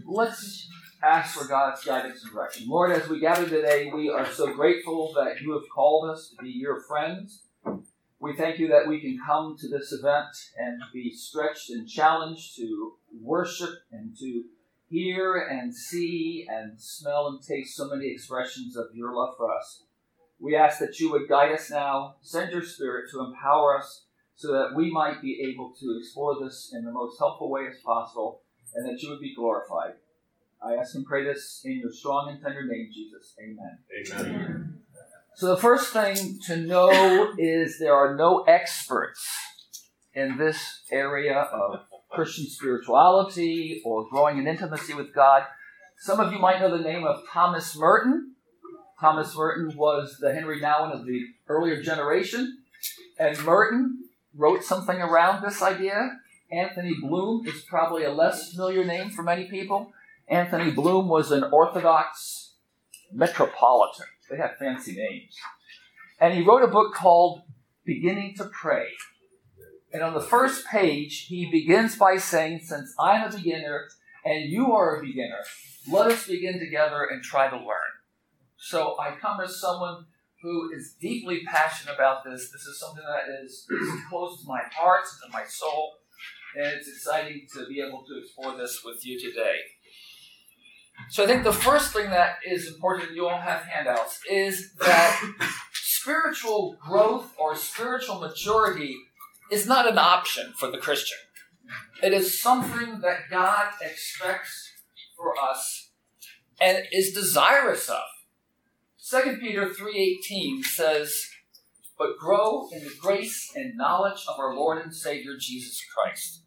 Let's ask for God's guidance and direction. Lord, as we gather today, we are so grateful that you have called us to be your friends. We thank you that we can come to this event and be stretched and challenged to worship and to hear and see and smell and taste so many expressions of your love for us. We ask that you would guide us now, send your Spirit to empower us so that we might be able to explore this in the most helpful way as possible and that you would be glorified. I ask and pray this in your strong and tender name, Jesus. Amen. Amen. So the first thing to know is there are no experts in this area of Christian spirituality or growing in intimacy with God. Some of you might know the name of Thomas Merton. Thomas Merton was the Henry Nouwen of the earlier generation. And Merton wrote something around this idea. Anthony Bloom is probably a less familiar name for many people. Anthony Bloom was an Orthodox metropolitan. They have fancy names. And he wrote a book called Beginning to Pray. And on the first page, he begins by saying, since I'm a beginner and you are a beginner, let us begin together and try to learn. So I come as someone who is deeply passionate about this. This is something that is close to my heart and my soul. And it's exciting to be able to explore this with you today. So I think the first thing that is important, you all have handouts, is that spiritual growth or spiritual maturity is not an option for the Christian. It is something that God expects for us and is desirous of. 2 Peter 3:18 says, "But grow in the grace and knowledge of our Lord and Savior Jesus Christ."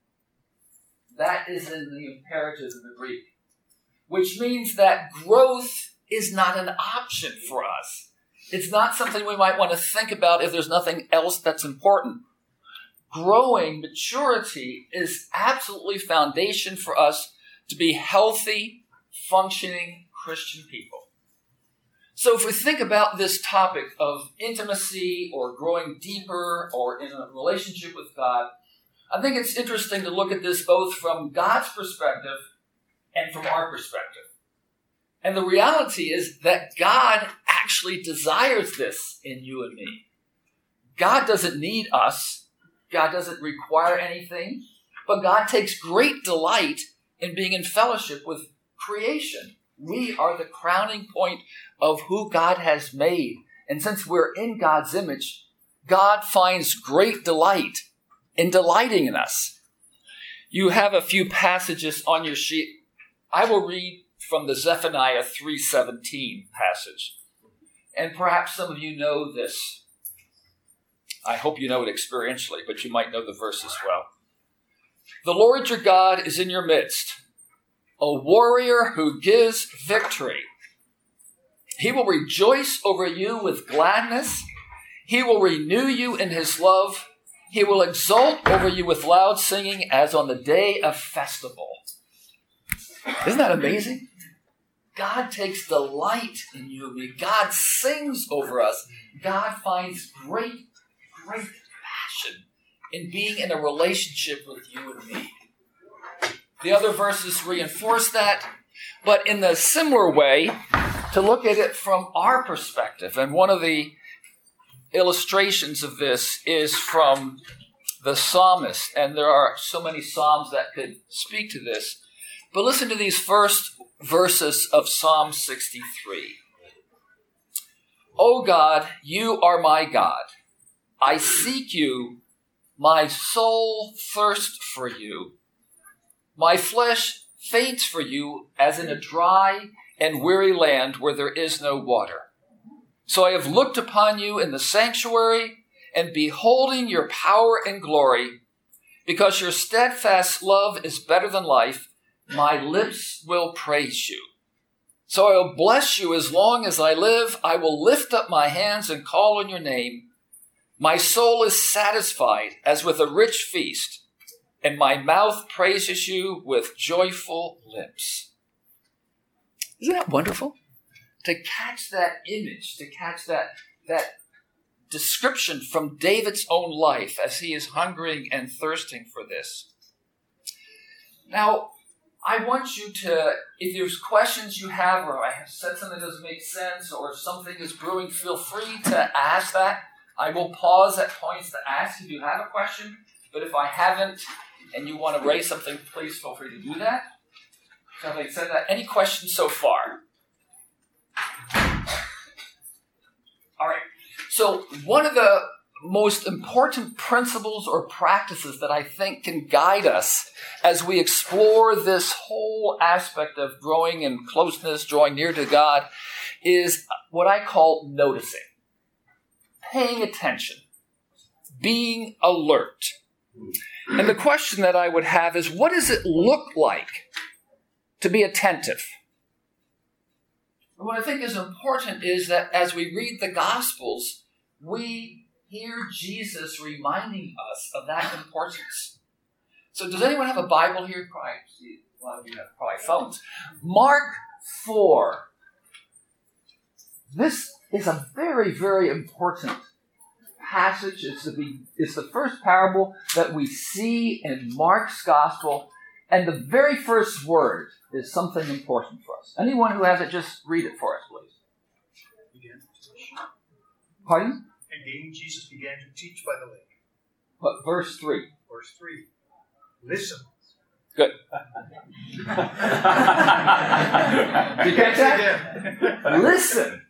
That is in the imperative in the Greek, which means that growth is not an option for us. It's not something we might want to think about if there's nothing else that's important. Growing, maturity, is absolutely foundation for us to be healthy, functioning Christian people. So if we think about this topic of intimacy or growing deeper or in a relationship with God, I think it's interesting to look at this both from God's perspective and from our perspective. And the reality is that God actually desires this in you and me. God doesn't need us. God doesn't require anything. But God takes great delight in being in fellowship with creation. We are the crowning point of who God has made. And since we're in God's image, God finds great delight in delighting in us. You have a few passages on your sheet. I will read from the Zephaniah 3:17 passage. And perhaps some of you know this. I hope you know it experientially, but you might know the verse as well. "The Lord your God is in your midst, a warrior who gives victory. He will rejoice over you with gladness. He will renew you in his love. He will exult over you with loud singing as on the day of festival." Isn't that amazing? God takes delight in you and me. God sings over us. God finds great passion in being in a relationship with you and me. The other verses reinforce that, but in a similar way, to look at it from our perspective. And one of the illustrations of this is from the psalmist, and there are so many psalms that could speak to this. But listen to these first verses of Psalm 63. "O God, you are my God. I seek you. My soul thirsts for you. My flesh faints for you as in a dry and weary land where there is no water. So I have looked upon you in the sanctuary and beholding your power and glory, because your steadfast love is better than life, my lips will praise you. So I will bless you as long as I live. I will lift up my hands and call on your name. My soul is satisfied as with a rich feast, and my mouth praises you with joyful lips." Isn't that wonderful? To catch that image, to catch that description from David's own life as he is hungering and thirsting for this. Now, I want you to, if there's questions you have, or I have said something that doesn't make sense, or something is brewing, feel free to ask that. I will pause at points to ask if you have a question, but if I haven't and you want to raise something, please feel free to do that. So having said that, any questions so far? All right. So one of the most important principles or practices that I think can guide us as we explore this whole aspect of growing in closeness, drawing near to God, is what I call noticing, paying attention, being alert. And the question that I would have is, what does it look like to be attentive? And what I think is important is that as we read the Gospels, we hear Jesus reminding us of that importance. So does anyone have a Bible here? A lot of you have probably phones. Mark 4. This is a very, very important passage. It's the first parable that we see in Mark's Gospel, and the very first word is something important for us. Anyone who has it, just read it for us, please. Pardon? And Jesus began to teach by the lake. But verse 3. Verse 3. Listen. Good. Did you catch that? Listen.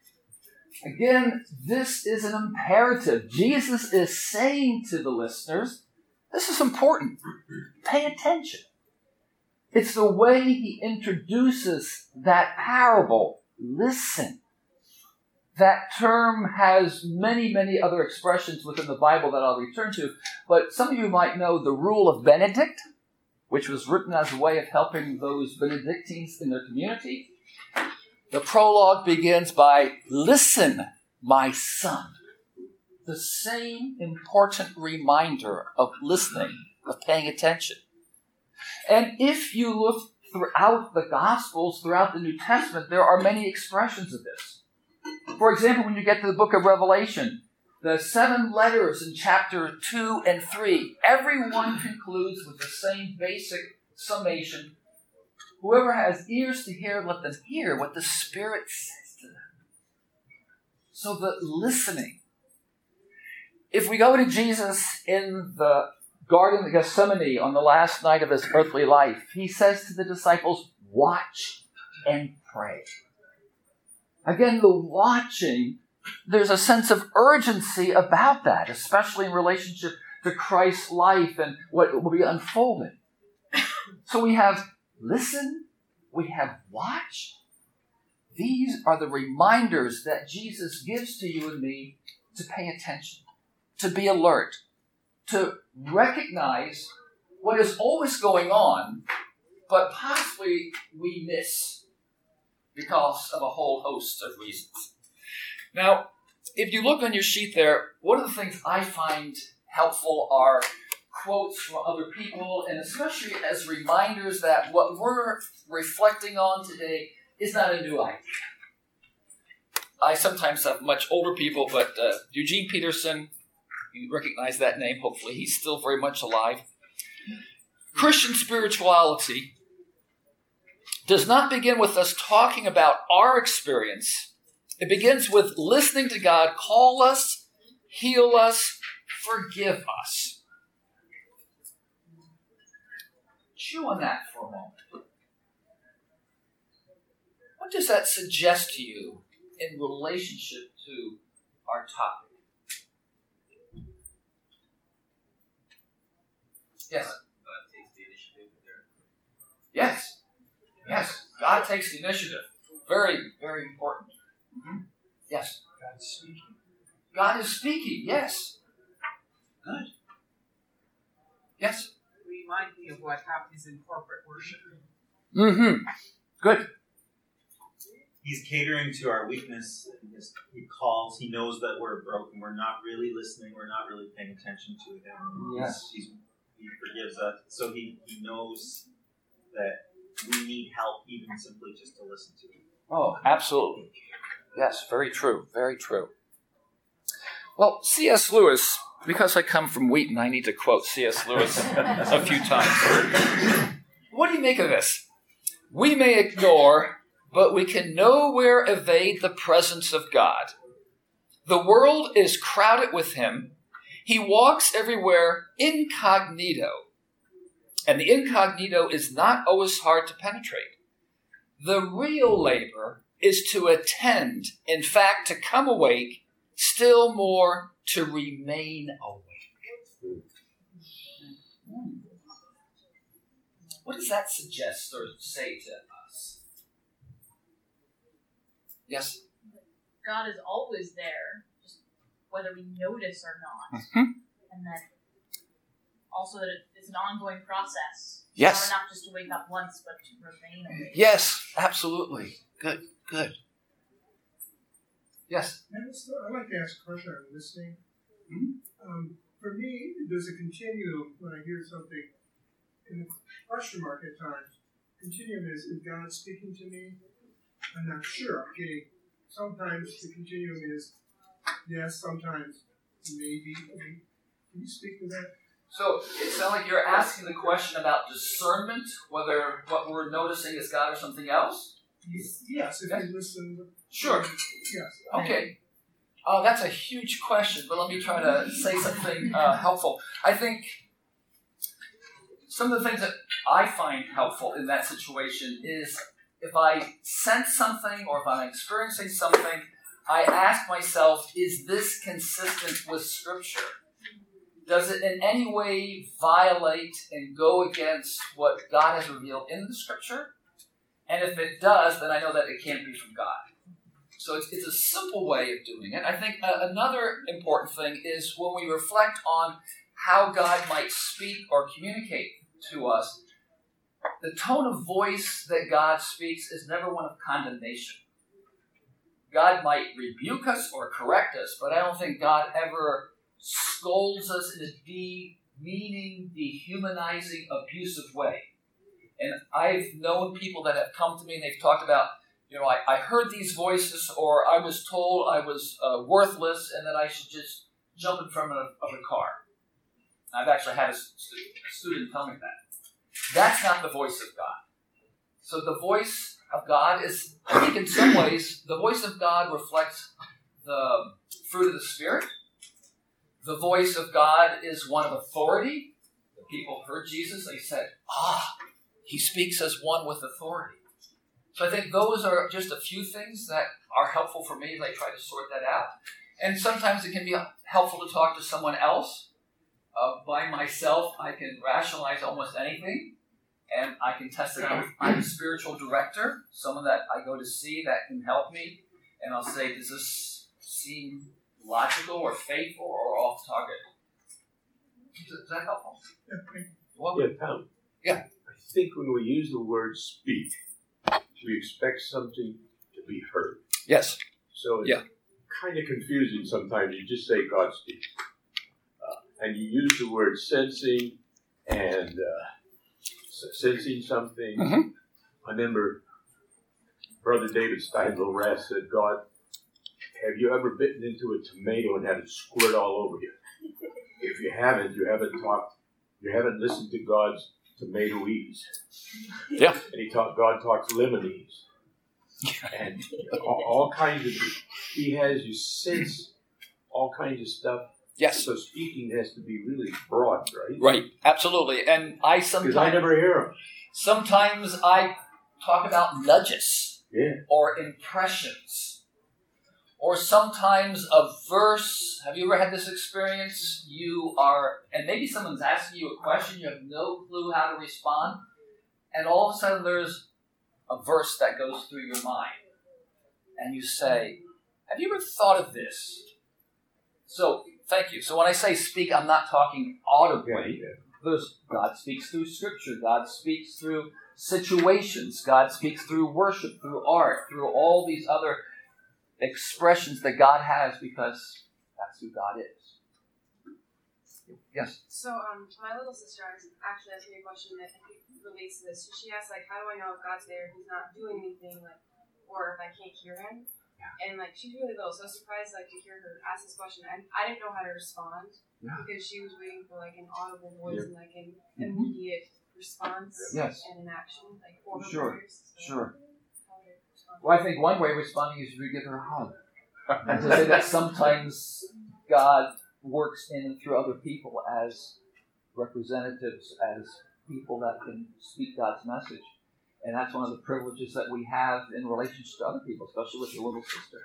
Again, this is an imperative. Jesus is saying to the listeners, this is important. Pay attention. It's the way he introduces that parable. Listen. That term has many, many other expressions within the Bible that I'll return to, but some of you might know the Rule of Benedict, which was written as a way of helping those Benedictines in their community. The prologue begins by, listen, my son. The same important reminder of listening, of paying attention. And if you look throughout the Gospels, throughout the New Testament, there are many expressions of this. For example, when you get to the book of Revelation, the 7 letters in chapter 2 and 3, everyone concludes with the same basic summation. Whoever has ears to hear, let them hear what the Spirit says to them. So the listening. If we go to Jesus in the Garden of Gethsemane on the last night of his earthly life, he says to the disciples, watch and pray. Again, the watching, there's a sense of urgency about that, especially in relationship to Christ's life and what will be unfolding. So we have listen, we have watch. These are the reminders that Jesus gives to you and me to pay attention, to be alert, to recognize what is always going on, but possibly we miss because of a whole host of reasons. Now, if you look on your sheet there, one of the things I find helpful are quotes from other people, and especially as reminders that what we're reflecting on today is not a new idea. I sometimes have much older people, but Eugene Peterson, you recognize that name, hopefully. He's still very much alive. Christian spirituality does not begin with us talking about our experience. It begins with listening to God call us, heal us, forgive us. Chew on that for a moment. What does that suggest to you in relationship to our topic? Yes? God takes the initiative there. Yes. Yes, God takes the initiative. Very, very important. Mm-hmm. Yes. God is speaking. God is speaking, yes. Good. Yes. Remind me of what happens in corporate worship. Mm-hmm. Good. He's catering to our weakness. He calls. He knows that we're broken. We're not really listening. We're not really paying attention to him. Yes. He forgives us. So he knows that we need help, even simply just to listen to him. Oh, absolutely. Yes, very true. Very true. Well, C.S. Lewis, because I come from Wheaton, I need to quote C.S. Lewis a few times. what do you make of this? We may ignore, but we can nowhere evade the presence of God. The world is crowded with him. He walks everywhere incognito. And the incognito is not always hard to penetrate. The real labor is to attend, in fact, to come awake, still more to remain awake. What does that suggest or say to us? Yes? God is always there, just whether we notice or not. Mm-hmm. And that also that it's an ongoing process. Yes. Not enough just to wake up once, but to remain awake. Yes, absolutely. Good. Yes. I'd like to ask a question on listening. Mm-hmm. For me, there's a continuum when I hear something in the question mark at times. Continuum is God speaking to me? I'm not sure. I'm getting, sometimes the continuum is yes, sometimes maybe. Can you speak to that? So it sounds like you're asking the question about discernment, whether what we're noticing is God or something else? Yes, if you listen. Sure. Yes. Okay. That's a huge question, but let me try to say something helpful. I think some of the things that I find helpful in that situation is if I sense something or if I'm experiencing something, I ask myself, is this consistent with Scripture? Does it in any way violate and go against what God has revealed in the Scripture? And if it does, then I know that it can't be from God. So it's a simple way of doing it. I think another important thing is when we reflect on how God might speak or communicate to us, the tone of voice that God speaks is never one of condemnation. God might rebuke us or correct us, but I don't think God ever scolds us in a demeaning, dehumanizing, abusive way. And I've known people that have come to me and they've talked about, I heard these voices, or I was told I was worthless and that I should just jump in front of a car. I've actually had a student tell me that. That's not the voice of God. So the voice of God is, I think in some ways, the voice of God reflects the fruit of the Spirit. The voice of God is one of authority. The people heard Jesus, they said, he speaks as one with authority. So I think those are just a few things that are helpful for me as I try to sort that out. And sometimes it can be helpful to talk to someone else. By myself, I can rationalize almost anything, and I can test it out. I'm a spiritual director, someone that I go to see that can help me, and I'll say, does this seem logical or faithful or off target? Is that helpful? Tom. Yeah. I think when we use the word speak, we expect something to be heard. Yes. So it's kind of confusing sometimes. You just say God speaks. And you use the word sensing and sensing something. Mm-hmm. I remember Brother David Steinville-Rath said, God, have you ever bitten into a tomato and had it squirt all over you? If you haven't, you haven't listened to God's tomatoese. Yeah. And God talks lemonese. And all kinds of, he has you sense all kinds of stuff. Yes. So speaking has to be really broad, right? Right, absolutely. And Because I never hear him. Sometimes I talk about nudges or impressions. Or sometimes a verse. Have you ever had this experience? And maybe someone's asking you a question, you have no clue how to respond, and all of a sudden there's a verse that goes through your mind. And you say, have you ever thought of this? So, thank you. So when I say speak, I'm not talking audibly. God speaks through Scripture. God speaks through situations. God speaks through worship, through art, through all these other expressions that God has because that's who God is. Yes? So, my little sister actually asked me a question that I think relates to this. She asked, how do I know if God's there if he's not doing anything, or if I can't hear him? Yeah. And, she's really little, so I was surprised, to hear her ask this question. And I didn't know how to respond because she was waiting for, an audible voice and, an immediate response Yes. and an action, like for her Sure. prayers. So Sure. how would it respond? Well, I think one way of responding is to give her a hug. And to say that sometimes God works in and through other people as representatives, as people that can speak God's message. And that's one of the privileges that we have in relationship to other people, especially with your little sister.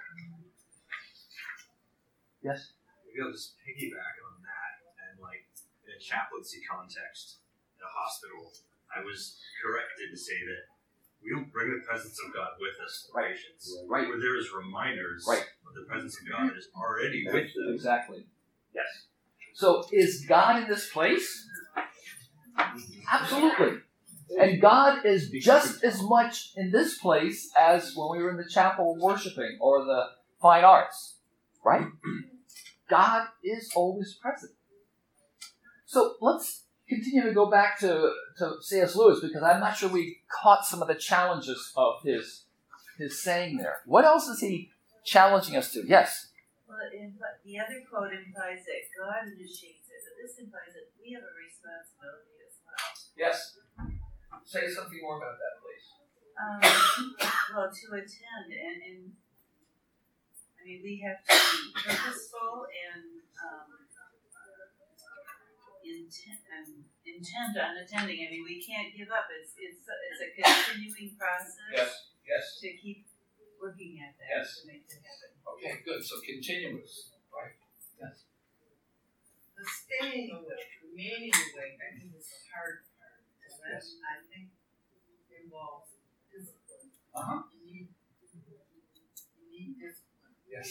Yes? Maybe I'll just piggyback on that, and like in a chaplaincy context in a hospital, I was corrected to say that we don't bring the presence of God with us to Right. patients. Right. Where there is reminders Right. of the presence of God that is already with them. Exactly. Yes. So is God in this place? Absolutely. And God is just as much in this place as when we were in the chapel worshiping or the fine arts. Right? God is always present. So let's continue to go back to C.S. Lewis, because I'm not sure we caught some of the challenges of his saying there. What else is he challenging us to? Yes? Well, the other quote implies that God initiates it, but this implies that we have a responsibility as well. Yes. Say something more about that, please. Well, to attend, and I mean, we have to be purposeful and intent on attending. I mean, we can't give up. It's a continuing process. Yes. To keep working at that. Yes. To make it happen. Okay, good. So continuous, right? Yes. The staying awake, remaining awake, I think is the hard part. And that, I think, involves discipline. Uh-huh. You need discipline. Yes.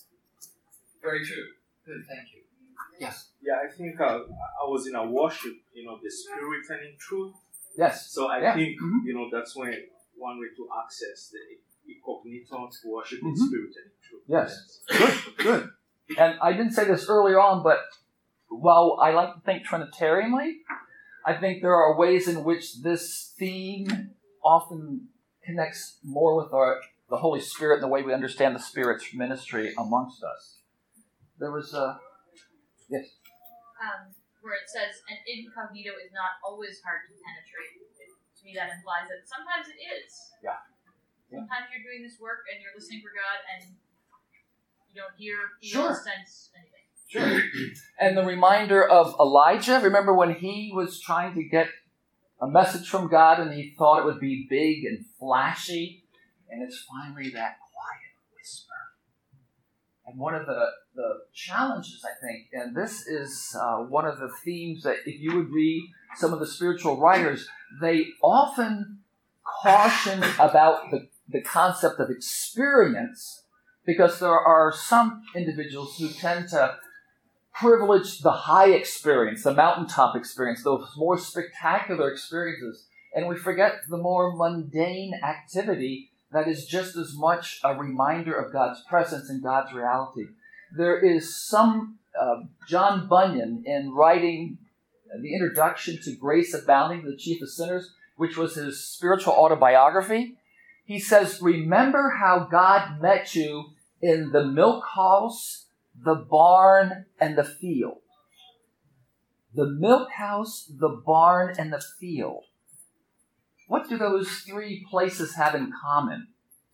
Very true. Good, thank you. Yes. Yeah, I think I was in a worship, the spirit and in truth. Yes. So I Yeah. think, Mhm. that's one way to access the incognito to worship in Mhm. spirit and in truth. Yes. Good. And I didn't say this earlier on, but while I like to think Trinitarianly, I think there are ways in which this theme often connects more with the Holy Spirit and the way we understand the Spirit's ministry amongst us. There was yes. Where it says an incognito is not always hard to penetrate. To me, that implies that sometimes it is. Yeah. Sometimes you're doing this work and you're listening for God and you don't hear, feel, Sure. sense anything. Sure. And the reminder of Elijah, remember when he was trying to get a message from God and he thought it would be big and flashy, and it's finally that quiet whisper. And one of the challenges, I think, and this is one of the themes that if you would read some of the spiritual writers, they often caution about the concept of experience, because there are some individuals who tend to privilege the high experience, the mountaintop experience, those more spectacular experiences, and we forget the more mundane activity that is just as much a reminder of God's presence and God's reality. There is some, John Bunyan, in writing the introduction to Grace Abounding, the Chief of Sinners, which was his spiritual autobiography, he says, remember how God met you in the milk house, the barn, and the field. The milk house, the barn, and the field. What do those three places have in common?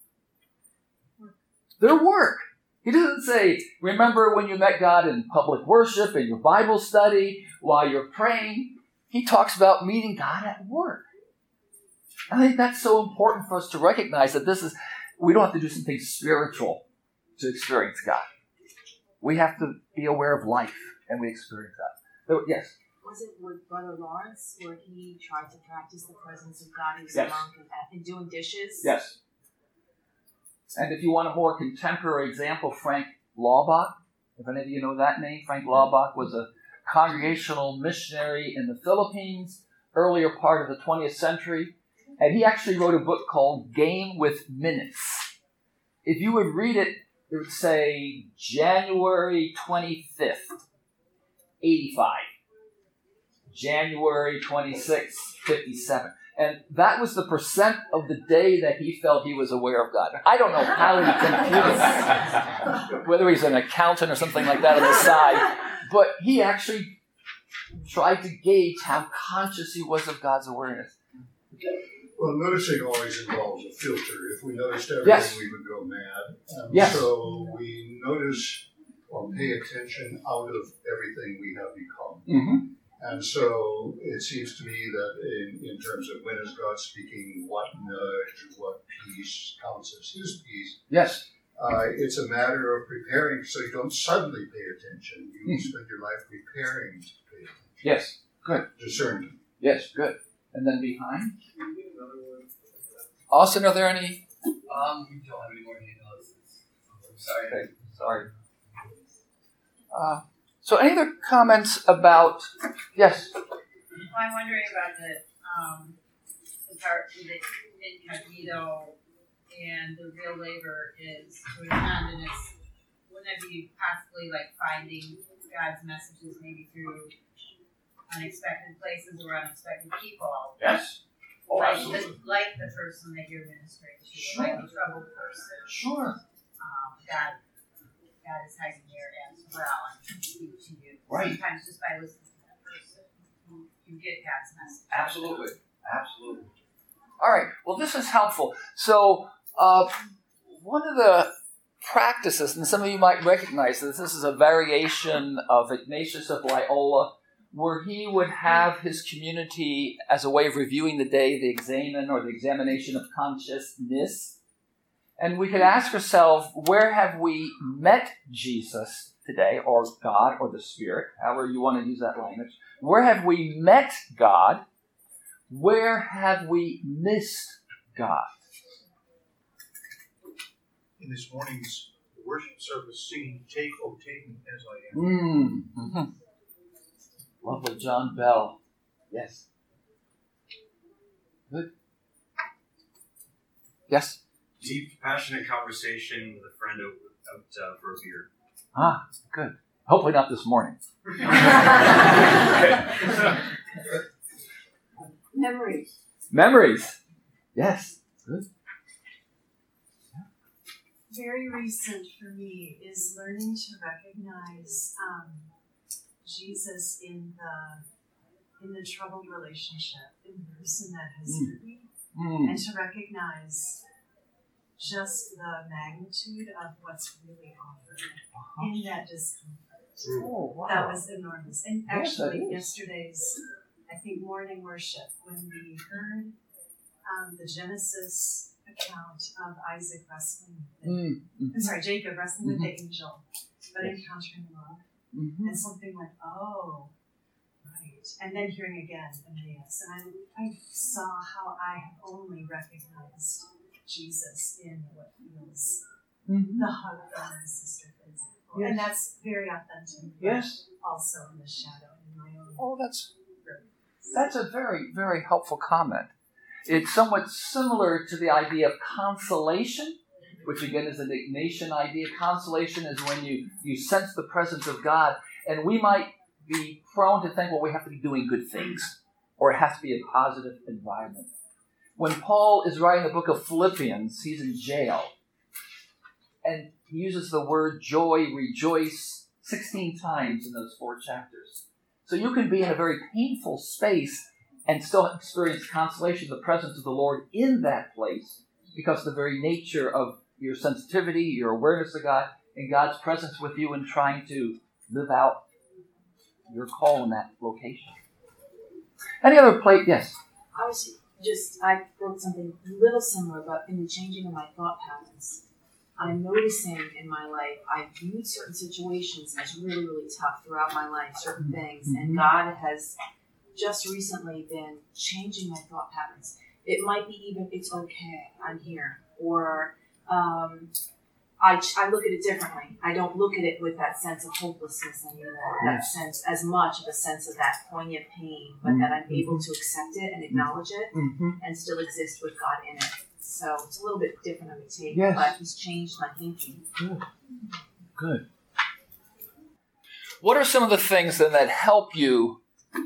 Their work. He doesn't say, remember when you met God in public worship, in your Bible study, while you're praying. He talks about meeting God at work. I think that's so important for us to recognize that we don't have to do something spiritual to experience God. We have to be aware of life, and we experience that. So, yes? Was it with Brother Lawrence where he tried to practice the presence of God? He was Yes. a monk and doing dishes? Yes. And if you want a more contemporary example, Frank Laubach, if any of you know that name, Frank Laubach was a congregational missionary in the Philippines, earlier part of the 20th century, and he actually wrote a book called Game with Minutes. If you would read it, it would say January 25th, 85. January 26th, 57. And that was the percent of the day that he felt he was aware of God. I don't know how he computed it, whether he's an accountant or something like that on the side, but he actually tried to gauge how conscious he was of God's awareness. Well, noticing always involves a filter. If we noticed everything, Yes. we would go mad. And Yes. so we notice or pay attention out of everything we have become. Mm-hmm. And so it seems to me that in terms of when is God speaking, what nudge, what piece counts as his piece, Yes. it's a matter of preparing so you don't suddenly pay attention. You spend your life preparing to pay attention. Yes. Good. Discernment. Yes. Good. And then behind? Austin, are there any? We don't have any more handouts. I'm sorry. Okay. Sorry. So any other comments about, yes? Well, I'm wondering about the part with the incognito and the real labor is to attend, and it's, wouldn't it be possibly like finding God's messages maybe through unexpected places or unexpected people? Yes. Oh, like absolutely. Like the person that you're ministering to, Sure. like the troubled person. Sure. God is hiding there as well and can speak to you. Right. Sometimes just by listening to that person, you get God's message. Absolutely. Absolutely. All right. Well, this is helpful. So, one of the practices, and some of you might recognize this is a variation of Ignatius of Loyola, where he would have his community as a way of reviewing the day, the examen or the examination of consciousness. And we could ask ourselves, where have we met Jesus today, or God, or the Spirit, however you want to use that language? Where have we met God? Where have we missed God? In this morning's worship service, singing "Take, O Take Me As I Am." Mm-hmm. Lovely John Bell. Yes. Good. Yes. Deep, passionate conversation with a friend out for a beer. Ah, good. Hopefully not this morning. Memories. Memories. Yes. Good. Very recent for me is learning to recognize Jesus in the troubled relationship, in the person that has hurt me, and to recognize just the magnitude of what's really offered in that discomfort. Oh, wow. That was enormous. And Yes, that actually, is. yesterday's, I think, morning worship, when we heard the Genesis account of Isaac wrestling with I'm sorry, Jacob wrestling with the angel, but encountering love. And something went, oh, right. And then hearing again Emmaus. And I saw how I have only recognized Jesus in what feels the hug from my sister, for example. Yes. And that's very authentic. Yes. Also in the shadow, in my own. Oh, that's a very, very helpful comment. It's somewhat similar to the idea of consolation, which again is an Ignatian idea. Consolation is when you sense the presence of God, and we might be prone to think, well, we have to be doing good things, or it has to be a positive environment. When Paul is writing the book of Philippians, he's in jail, and he uses the word joy, rejoice, 16 times in those 4 chapters. So you can be in a very painful space and still experience consolation, the presence of the Lord in that place, because of the very nature of your sensitivity, your awareness of God, and God's presence with you in trying to live out your call in that location. Any other place? Yes? I wrote something a little similar, but in the changing of my thought patterns. I'm noticing in my life, I viewed certain situations as really, really tough throughout my life, certain things, and God has just recently been changing my thought patterns. It might be even, it's okay, I'm here, or I look at it differently. I don't look at it with that sense of hopelessness anymore, that sense, as much of a sense of that poignant pain, but that I'm able to accept it and acknowledge it and still exist with God in it. So it's a little bit different of a take, but he's changed my thinking. Good. What are some of the things then that help you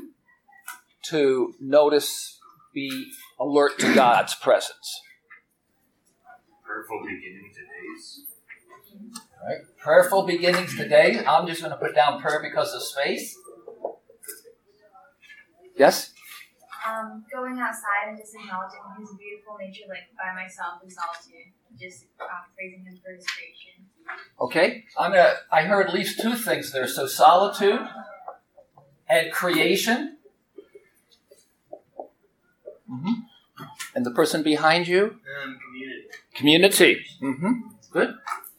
to notice, be alert to God's presence? Prayerful beginnings to days. All right. Prayerful beginnings today. I'm just going to put down prayer because of space. Yes? Going outside and just acknowledging his beautiful nature, like by myself in solitude, just praising him for his creation. Okay, I heard at least two things there. So solitude and creation. Mm-hmm. And the person behind you? Community. Community. Mm-hmm. Good.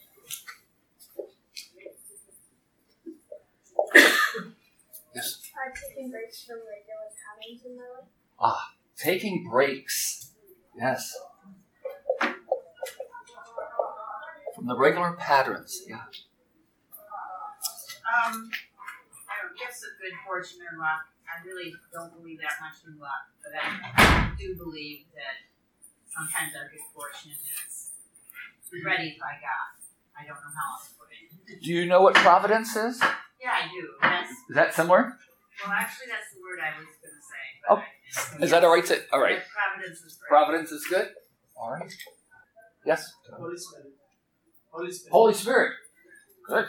Yes. Taking breaks from regular patterns in my life. Taking breaks. Yes. From the regular patterns. Yeah. I don't guess of good fortune or luck. I really don't believe that much in luck, but I do believe that sometimes our good fortune is ready by God. I don't know how else to put it. Do you know what providence is? Yeah, I do. Yes. Is that similar? Well, actually, that's the word I was going to say. Oh, is that all right? All right. Providence is great. Providence is good. All right. Yes. Holy Spirit. Holy Spirit. Good.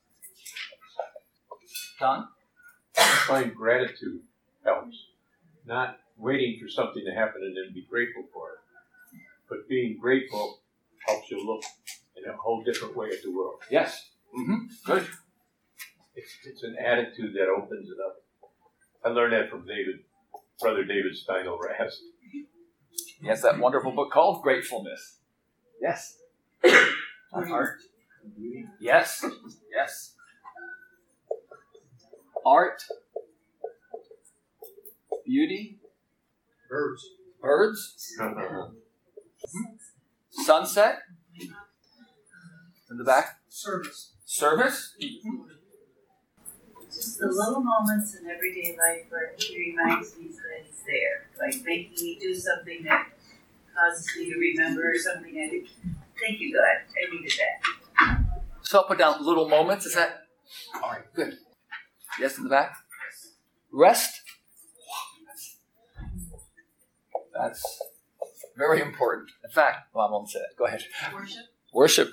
Don? I find gratitude helps. Not waiting for something to happen and then be grateful for it. But being grateful helps you look in a whole different way at the world. Yes. Mm-hmm. Good. It's an attitude that opens it up. I learned that from Brother David Steindl-Rast. He has that wonderful book called Gratefulness. Yes. Art. Yes. Yes. Art. Beauty. Birds. Birds. Sunset. In the back. Service. Service. Just the little moments in everyday life where he reminds me that he's there. Like making me do something that causes me to remember something I think, thank you, God, I needed that. So I'll put down little moments. Is that? All right, good. Yes, in the back. Rest. That's very important. In fact, well, I won't say that. Go ahead. Worship. Worship.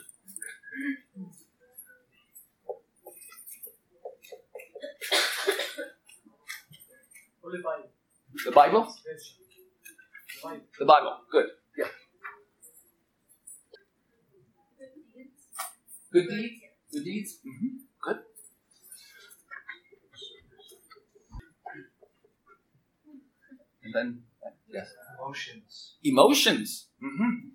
Holy Bible. The Bible? The Bible. Good. Yeah. Good deeds. Good deeds. Mm-hmm. Good. And then, yes. Emotions. Emotions. Mm-hmm.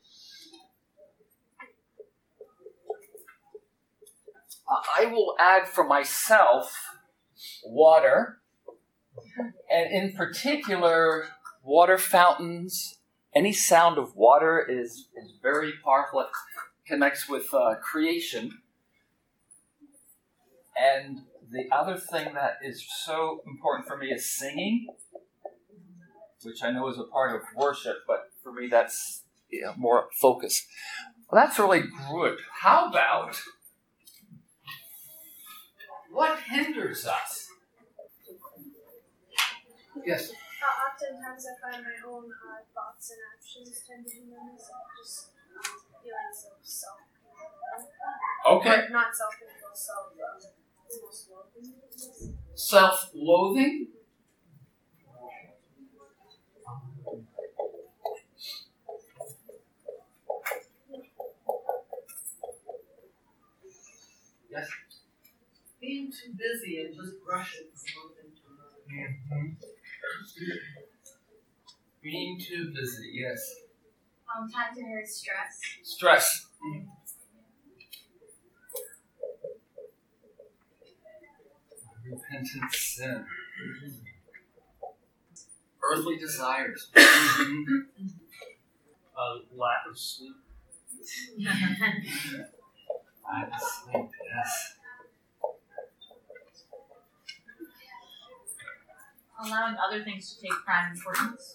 I will add for myself water, and in particular, water fountains. Any sound of water is very powerful. It connects with creation. And the other thing that is so important for me is singing, which I know is a part of worship, but for me that's more focus. Well, that's really good. How about what hinders us? Yes. Oftentimes I find my own thoughts and actions tend to hinder myself, just feelings of self. Okay. Not self-control, self-loathing. Self-loathing? Yes. Being too busy and just rushing from one thing to another. Mm-hmm. Being too busy, yes. Time to hurt stress. Stress. Repentant sin. Earthly desires. Lack of sleep. Lack of sleep, yes. Allowing other things to take prime importance.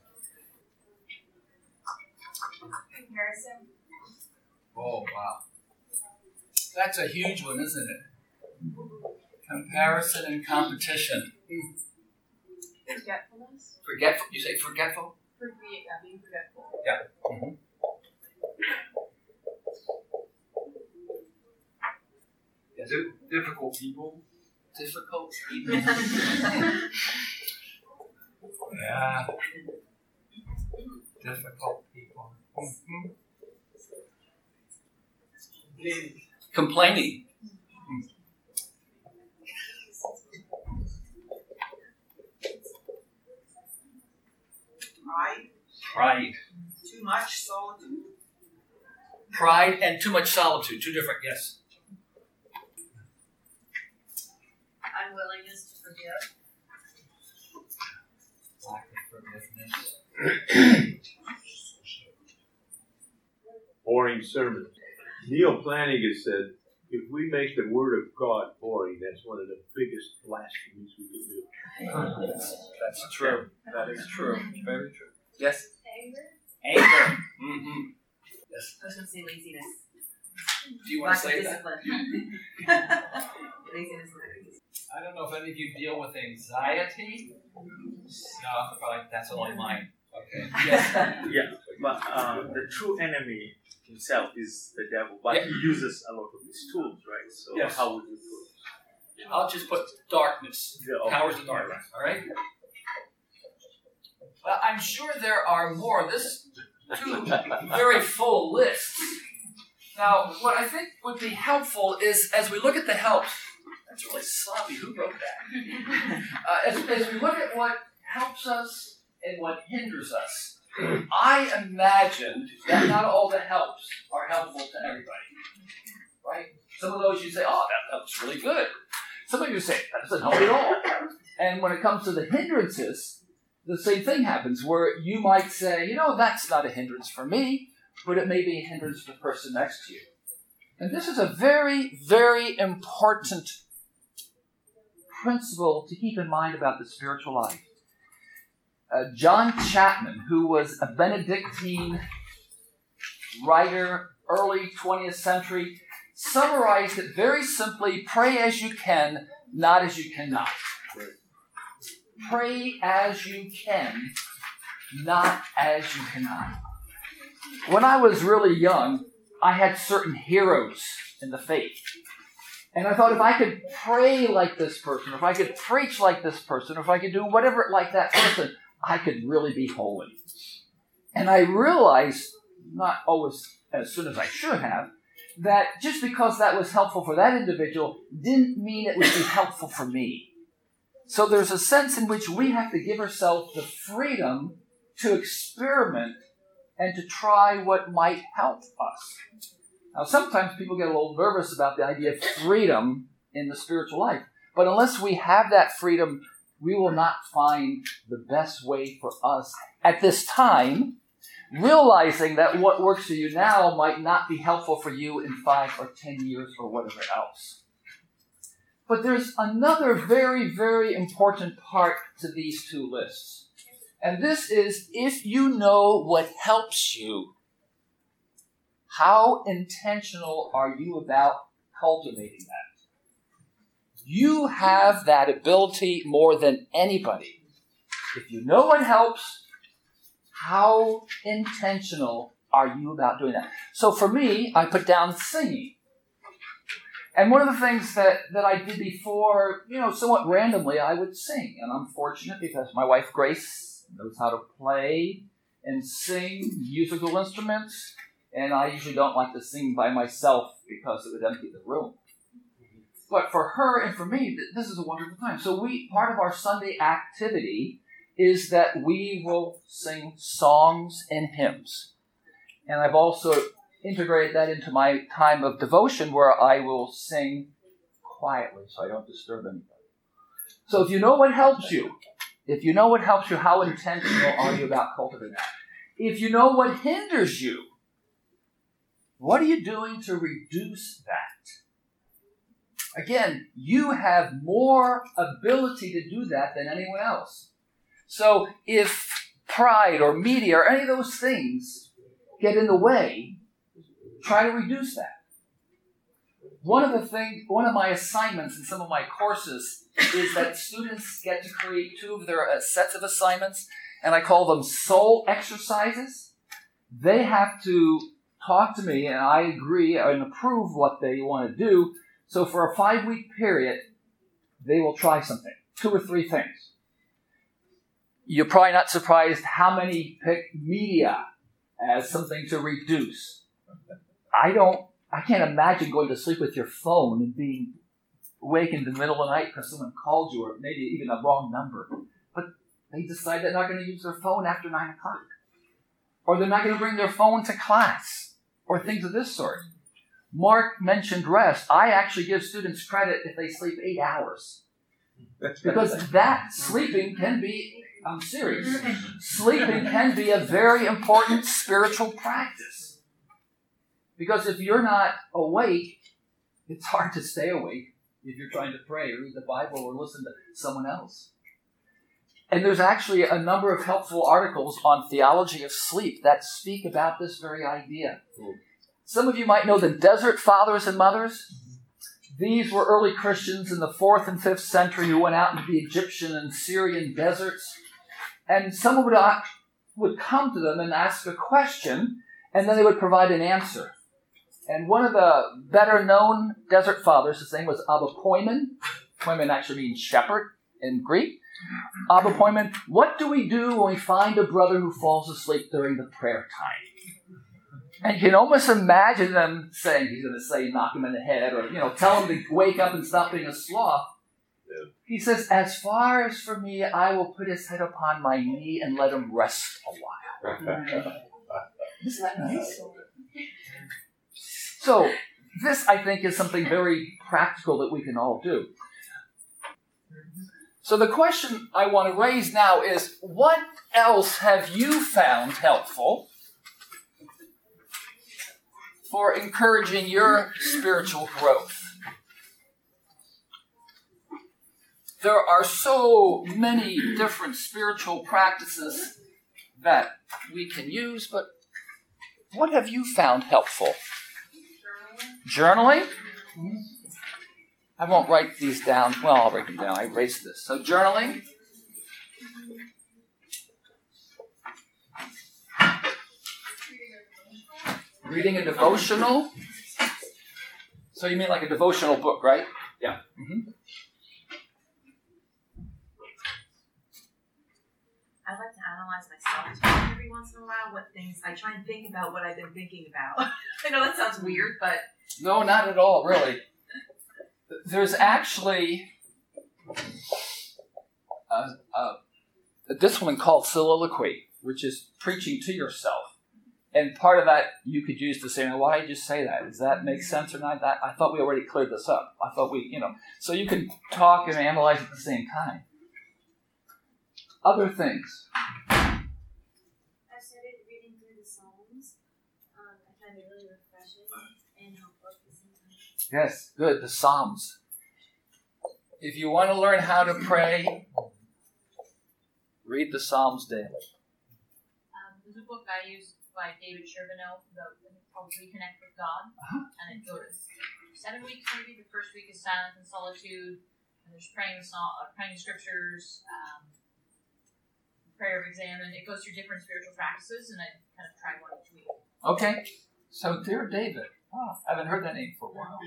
Comparison. Oh, wow. That's a huge one, isn't it? Comparison and competition. Forgetfulness. Forgetful? You say forgetful? Being forgetful. Yeah. Mm-hmm. Yes. Difficult people. Difficult people. Yeah. Difficult people. Complaining. Pride, Pride. too much solitude. Pride and too much solitude. Two different, yes. Unwillingness to forgive. Lack of forgiveness. Boring sermon. Neil Flanagan said, if we make the Word of God boring, that's one of the biggest blasphemies we can do. That's true. That is true. Very true. Yes? Anger? Anger. Mm-hmm. Yes. I was going to say laziness. Do you want to say that? discipline. Laziness. I don't know if any of you deal with anxiety. No, probably that's only mine. Okay. Yes. Yeah, but the true enemy himself is the devil, but he uses a lot of these tools, right? So Yes. how would you put it? I'll just put darkness. Yeah, okay. Powers of darkness. All right. Well, I'm sure there are more. This two very full lists. Now, what I think would be helpful is, as we look at the helps, that's really sloppy. Who wrote that? As we look at what helps us and what hinders us, I imagine that not all the helps are helpful to everybody. Right? Some of those you say, oh, that was really good. Some of you say, that doesn't help at all. And when it comes to the hindrances, the same thing happens, where you might say, that's not a hindrance for me, but it may be a hindrance for the person next to you. And this is a very, very important principle to keep in mind about the spiritual life. John Chapman, who was a Benedictine writer, early 20th century, summarized it very simply: pray as you can, not as you cannot. Pray as you can, not as you cannot. When I was really young, I had certain heroes in the faith. And I thought, if I could pray like this person, or if I could preach like this person, or if I could do whatever like that person, I could really be holy. And I realized, not always as soon as I should have, that just because that was helpful for that individual didn't mean it would be helpful for me. So there's a sense in which we have to give ourselves the freedom to experiment and to try what might help us. Now, sometimes people get a little nervous about the idea of freedom in the spiritual life. But unless we have that freedom, we will not find the best way for us at this time, realizing that what works for you now might not be helpful for you in 5 or 10 years or whatever else. But there's another very, very important part to these two lists. And this is, if you know what helps you, how intentional are you about cultivating that? You have that ability more than anybody. If you know what helps, how intentional are you about doing that? So for me, I put down singing. And one of the things that I did before, somewhat randomly, I would sing. And I'm fortunate because my wife, Grace, knows how to play and sing musical instruments. And I usually don't like to sing by myself because it would empty the room. But for her and for me, this is a wonderful time. So part of our Sunday activity is that we will sing songs and hymns. And I've also integrated that into my time of devotion where I will sing quietly so I don't disturb anybody. So if you know what helps you, how intentional are you about cultivating that? If you know what hinders you, what are you doing to reduce that? Again, you have more ability to do that than anyone else. So if pride or media or any of those things get in the way, try to reduce that. One of my assignments in some of my courses is that students get to create 2 of their sets of assignments, and I call them soul exercises. They have to talk to me, and I agree and approve what they want to do. So for a 5-week period, they will try something, 2 or 3 things. You're probably not surprised how many pick media as something to reduce. I can't imagine going to sleep with your phone and being awakened in the middle of the night because someone called you, or maybe even a wrong number. But they decide they're not going to use their phone after 9 o'clock. Or they're not going to bring their phone to class, or things of this sort. Mark mentioned rest. I actually give students credit if they sleep 8 hours. Because that sleeping can be, I'm serious, sleeping can be a very important spiritual practice. Because if you're not awake, it's hard to stay awake if you're trying to pray or read the Bible or listen to someone else. And there's actually a number of helpful articles on theology of sleep that speak about this very idea. Some of you might know the Desert Fathers and Mothers. These were early Christians in the 4th and 5th century who went out into the Egyptian and Syrian deserts. And someone would come to them and ask a question, and then they would provide an answer. And one of the better-known Desert Fathers, his name was Abba Poimen. Poimen actually means shepherd in Greek. Abba Poimen, what do we do when we find a brother who falls asleep during the prayer time? And you can almost imagine them saying, he's going to say, knock him in the head, or, tell him to wake up and stop being a sloth. Yeah. He says, as far as for me, I will put his head upon my knee and let him rest a while. Isn't that nice? So, this, I think, is something very practical that we can all do. So the question I want to raise now is, what else have you found helpful for encouraging your spiritual growth? There are so many different spiritual practices that we can use, but what have you found helpful? Journaling? I won't write these down. Well, I'll write them down. I erased this. So journaling. Reading a devotional. So you mean like a devotional book, right? Yeah. Mm-hmm. I like to analyze myself every once in a while. What things I try and think about what I've been thinking about. I know that sounds weird, but no, not at all, really. There's actually a discipline called soliloquy, which is preaching to yourself. And part of that you could use to say, why did you say that? Does that make sense or not? I thought we already cleared this up. I thought so you can talk and analyze at the same time. Other things. I started reading through the Psalms. I find it really refreshing and helpful at the same time. Yes, good. The Psalms. If you want to learn how to pray, read the Psalms daily. There's a book I use by David Charbonneau called Reconnect with God, and it goes 7 weeks maybe. The first week is silence and solitude, and there's praying the scriptures, prayer of examine. It goes through different spiritual practices, and I kind of try one each week. Okay. So, dear David. Oh, I haven't heard that name for a while.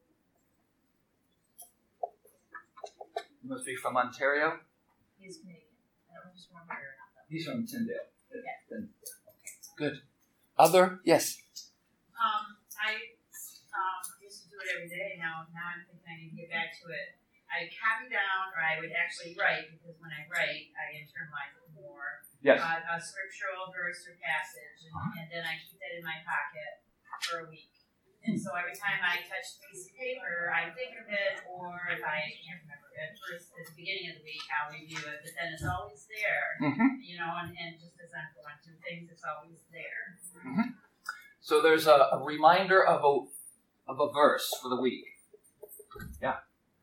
You must be from Ontario? He's Canadian. I don't know if he's from Ontario or not, though. He's from Tyndale. Yeah. Okay. Good. Other? Yes. I used to do it every day. Now I'm thinking I need to get back to it. I copy down, or I would actually write, because when I write, I internalize it more. Yes. A scriptural verse or passage, and then I keep that in my pocket for a week. And so every time I touch the piece of paper, I think of it, or if I can't remember it, first at the beginning of the week, I'll review it, but then it's always there. Mm-hmm. And just as I'm going through things, it's always there. Mm-hmm. So there's a reminder of a verse for the week. Yeah.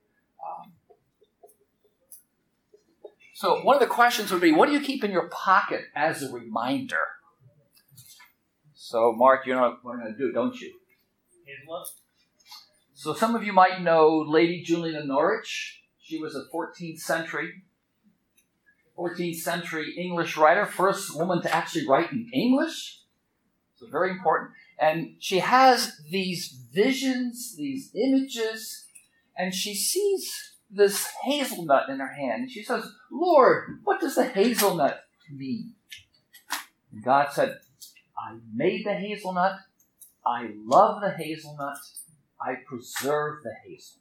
So one of the questions would be, what do you keep in your pocket as a reminder? So, Mark, you know what I'm going to do, don't you? So some of you might know Lady Julian of Norwich. She was a 14th century English writer, first woman to actually write in English. So very important. And she has these visions, these images, and she sees this hazelnut in her hand. And she says, Lord, what does the hazelnut mean? And God said, I made the hazelnut. I love the hazelnut. I preserve the hazelnut.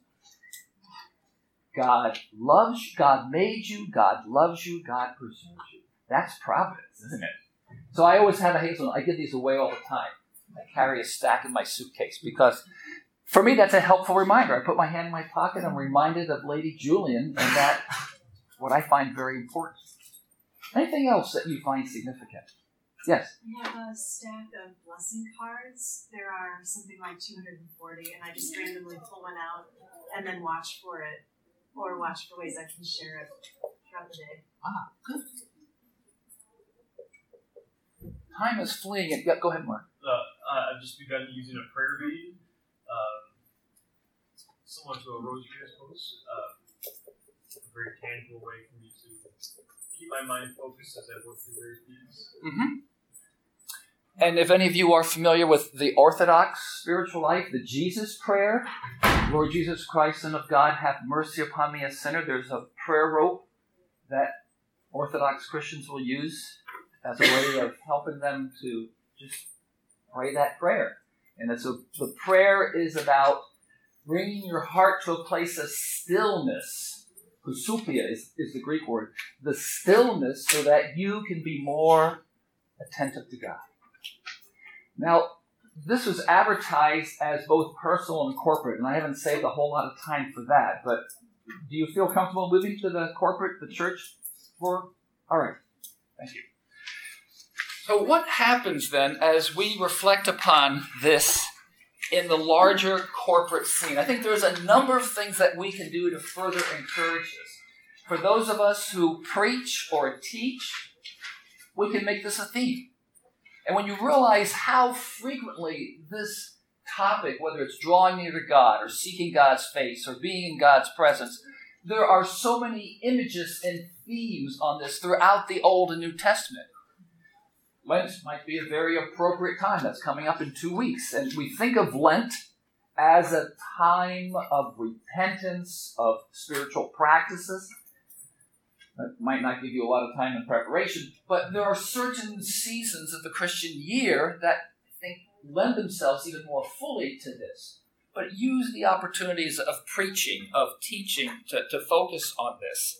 God loves you. God made you. God loves you. God preserves you. That's providence, isn't it? So I always have a hazelnut. I give these away all the time. I carry a stack in my suitcase because for me that's a helpful reminder. I put my hand in my pocket. I'm reminded of Lady Julian, and that's what I find very important. Anything else that you find significant? Yes? I have a stack of blessing cards. There are something like 240, and I just randomly pull one out and then watch for it, or watch for ways I can share it throughout the day. Ah, good. Time is fleeing. Go ahead, Mark. I've just begun using a prayer bead, similar to a rosary, I suppose. A very tangible way for me to keep my mind focused as I work through various beads. Mm-hmm. And if any of you are familiar with the Orthodox spiritual life, the Jesus prayer, Lord Jesus Christ, Son of God, have mercy upon me, a sinner. There's a prayer rope that Orthodox Christians will use as a way of helping them to just pray that prayer. And the prayer is about bringing your heart to a place of stillness. Prosopia is the Greek word. The stillness so that you can be more attentive to God. Now, this was advertised as both personal and corporate, and I haven't saved a whole lot of time for that, but do you feel comfortable moving to the corporate, the church? All right. Thank you. So what happens then as we reflect upon this in the larger corporate scene? I think there's a number of things that we can do to further encourage this. For those of us who preach or teach, we can make this a theme. And when you realize how frequently this topic, whether it's drawing near to God or seeking God's face or being in God's presence, there are so many images and themes on this throughout the Old and New Testament. Lent might be a very appropriate time. That's coming up in 2 weeks. And we think of Lent as a time of repentance, of spiritual practices. That might not give you a lot of time in preparation, but there are certain seasons of the Christian year that I think lend themselves even more fully to this. But use the opportunities of preaching, of teaching, to focus on this.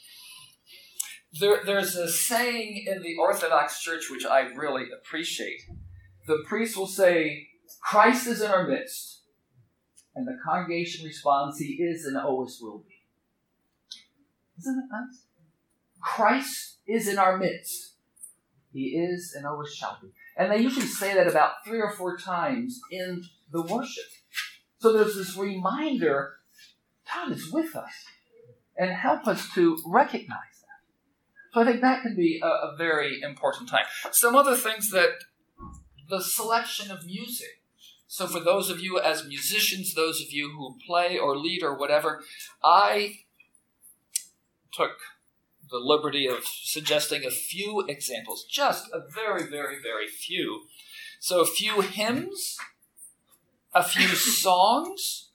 There's a saying in the Orthodox Church which I really appreciate. The priest will say, Christ is in our midst. And the congregation responds, He is and always will be. Isn't it nice? Christ is in our midst. He is and always shall be. And they usually say that about 3 or 4 times in the worship. So there's this reminder, God is with us. And help us to recognize that. So I think that can be a very important time. Some other things that the selection of music. So for those of you as musicians, those of you who play or lead or whatever, I took the liberty of suggesting a few examples, just a very, very, very few. So a few hymns, a few songs.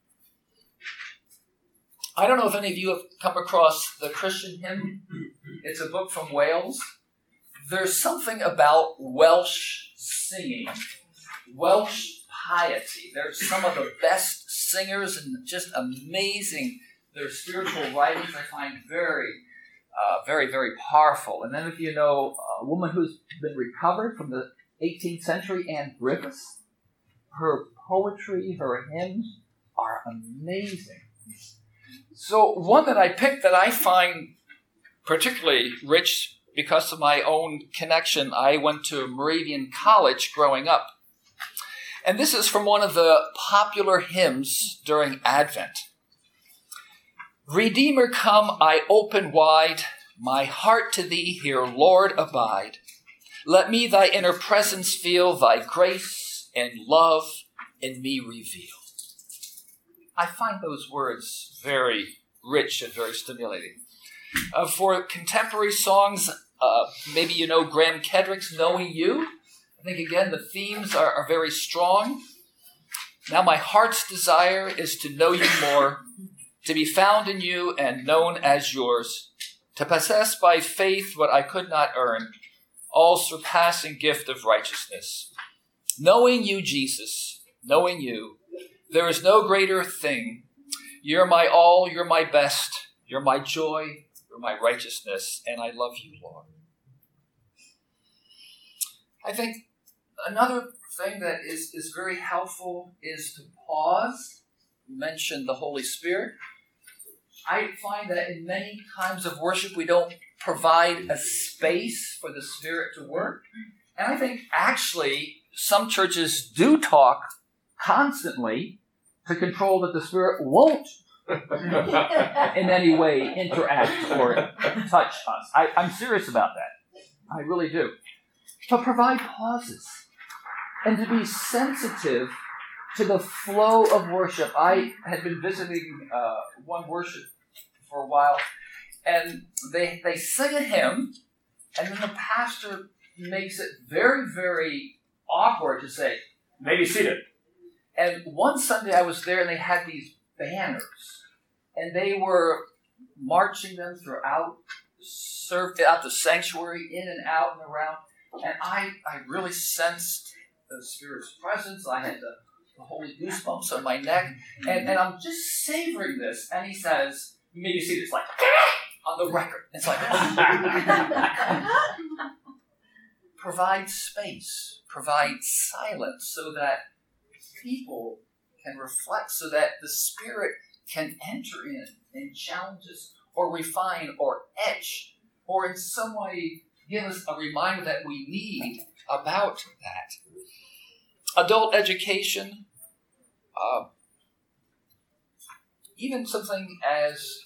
I don't know if any of you have come across the Christian hymn. It's a book from Wales. There's something about Welsh singing, Welsh piety. They're some of the best singers and just amazing. Their spiritual writings I find very, very powerful. And then if you know a woman who's been recovered from the 18th century, Anne Griffiths, her poetry, her hymns are amazing. So one that I picked that I find particularly rich because of my own connection, I went to Moravian College growing up. And this is from one of the popular hymns during Advent. Redeemer come, I open wide, my heart to thee here, Lord, abide. Let me thy inner presence feel, thy grace and love in me reveal. I find those words very rich and very stimulating. For contemporary songs, maybe you know Graham Kedrick's Knowing You. I think, again, the themes are very strong. Now my heart's desire is to know you more, to be found in you and known as yours, to possess by faith what I could not earn, all surpassing gift of righteousness. Knowing you, Jesus, knowing you, there is no greater thing. You're my all, you're my best, you're my joy, you're my righteousness, and I love you, Lord. I think another thing that is very helpful is to pause. You mentioned the Holy Spirit. I find that in many times of worship, we don't provide a space for the Spirit to work. And I think actually some churches do talk constantly to control that the Spirit won't in any way interact or touch us. I'm serious about that. I really do. But provide pauses and to be sensitive to the flow of worship. I had been visiting one worship for a while, and they sing a hymn, and then the pastor makes it very, very awkward to say, "May be seated." And one Sunday I was there, and they had these banners, and they were marching them throughout the sanctuary, in and out and around. And I really sensed the Spirit's presence. I had the holy goosebumps on my neck. And I'm just savoring this. And he says, "You may see this," like, on the record. It's like, provide space, provide silence so that people can reflect, so that the Spirit can enter in and challenge us or refine or etch or in some way give us a reminder that we need about that. Adult education, even something as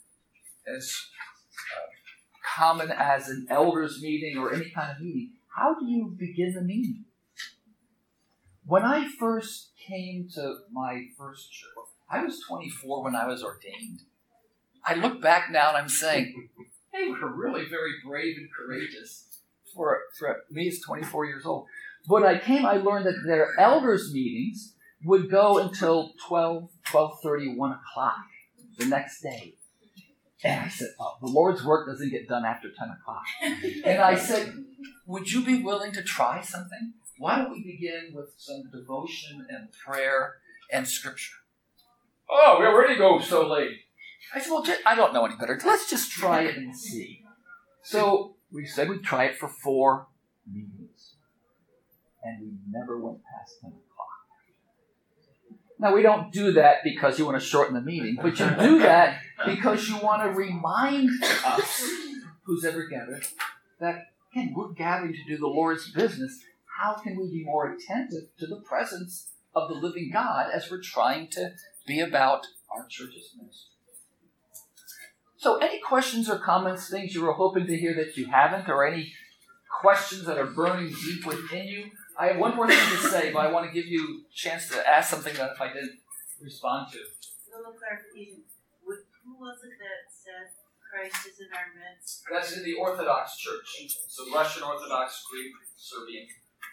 common as an elders meeting or any kind of meeting. How do you begin the meeting? When I first came to my first church, I was 24 when I was ordained. I look back now and I'm saying, they were really very brave and courageous for me as 24 years old. When I came, I learned that their elders meetings would go until 12:30, 1 o'clock the next day. And I said, the Lord's work doesn't get done after 10 o'clock. And I said, would you be willing to try something? Why don't we begin with some devotion and prayer and scripture? "Oh, we're ready to go so late." I said, well, I don't know any better. Let's just try it and see. So we said we'd try it for 4 meetings. And we never went past 10 o'clock. Now, we don't do that because you want to shorten the meeting, but you do that because you want to remind us, who's ever gathered, that, again, we're gathering to do the Lord's business. How can we be more attentive to the presence of the living God as we're trying to be about our church's ministry? So any questions or comments, things you were hoping to hear that you haven't, or any questions that are burning deep within you? I have one more thing to say, but I want to give you a chance to ask something that if I didn't respond to. A little clarification. Who was it that said Christ is in our midst? That's in the Orthodox Church. So Russian Orthodox, Greek, Serbian.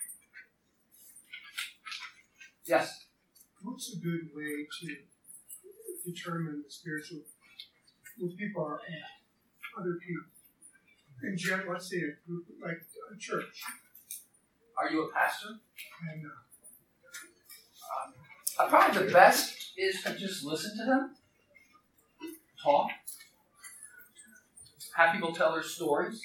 Yes? What's a good way to determine the spiritual, where people are at, other people? In general, let's say a group like a church. Are you a pastor? And probably the best is to just listen to them, talk, have people tell their stories,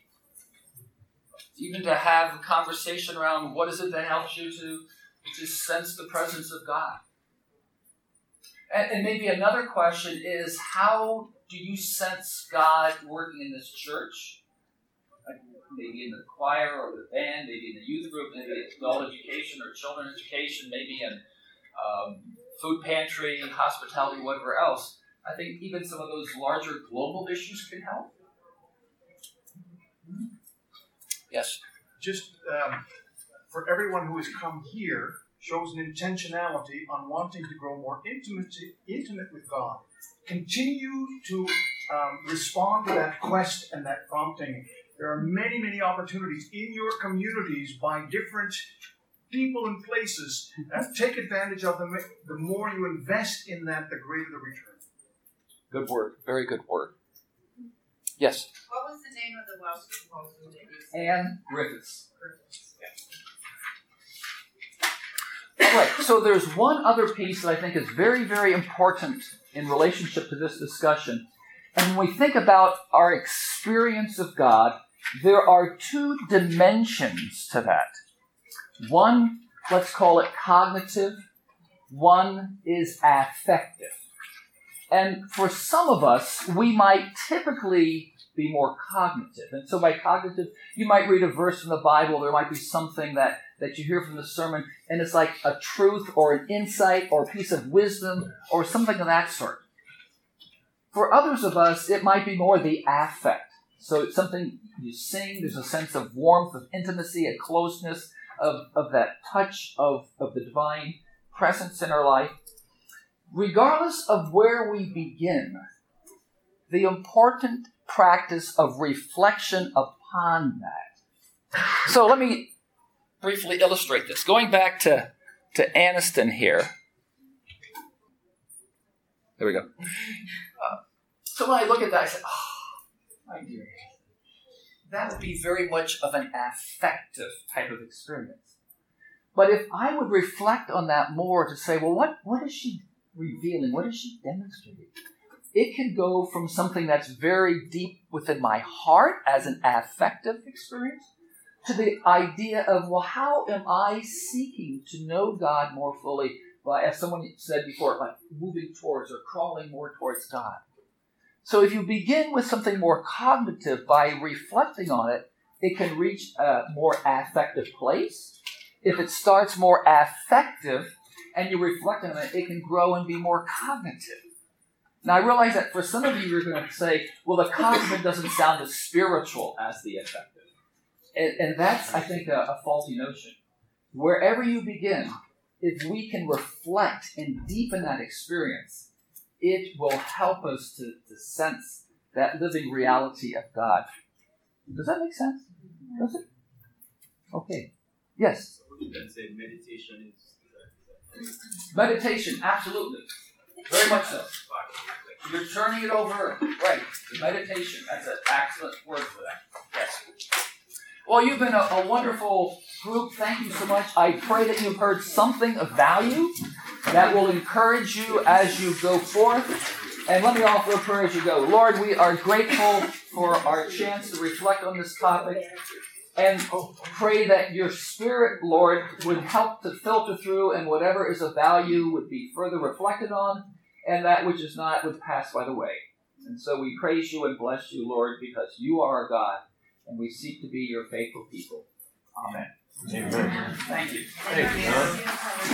even to have a conversation around what is it that helps you to sense the presence of God. And maybe another question is, how do you sense God working in this church? Like maybe in the choir or the band, maybe in the youth group, maybe in adult education or children education, maybe in food pantry, hospitality, whatever else. I think even some of those larger global issues can help. Yes? Just for everyone who has come here, shows an intentionality on wanting to grow more intimate with God. Continue to respond to that quest and that prompting. There are many, many opportunities in your communities by different people and places. And take advantage of them. The more you invest in that, the greater the return. Good word. Very good word. Yes? What was the name of the Welsh composer that you said? Anne Griffiths. All right, so there's one other piece that I think is very, very important in relationship to this discussion. And when we think about our experience of God, there are two dimensions to that. One, let's call it cognitive. One is affective. And for some of us, we might typically be more cognitive. And so by cognitive, you might read a verse from the Bible, there might be something that you hear from the sermon, and it's like a truth or an insight or a piece of wisdom or something of that sort. For others of us, it might be more the affect. So it's something you sing, there's a sense of warmth, of intimacy, a closeness, of that touch of the divine presence in our life. Regardless of where we begin, the important practice of reflection upon that. So let me briefly illustrate this. Going back to Aniston here. There we go. So when I look at that, I said, oh, my dear, that would be very much of an affective type of experience. But if I would reflect on that more to say, well, what is she revealing? What is she demonstrating? It can go from something that's very deep within my heart as an affective experience to the idea of, well, how am I seeking to know God more fully by, as someone said before, like moving towards or crawling more towards God. So if you begin with something more cognitive by reflecting on it, it can reach a more affective place. If it starts more affective and you reflect on it, it can grow and be more cognitive. Now, I realize that for some of you, you're going to say, well, the cognitive doesn't sound as spiritual as the affective. And that's, I think, a faulty notion. Wherever you begin, if we can reflect and deepen that experience, it will help us to sense that living reality of God. Does that make sense? Does it? Okay. Yes? You can say meditation is... Meditation, absolutely. Very much so. You're turning it over. Right. The meditation. That's an excellent word for that. Yes. Well, you've been a wonderful group. Thank you so much. I pray that you've heard something of value that will encourage you as you go forth. And let me offer a prayer as you go. Lord, we are grateful for our chance to reflect on this topic and pray that your Spirit, Lord, would help to filter through, and whatever is of value would be further reflected on, and that which is not would pass by the way. And so we praise you and bless you, Lord, because you are our God, and we seek to be your faithful people. Amen. Amen. Thank you. Thank you.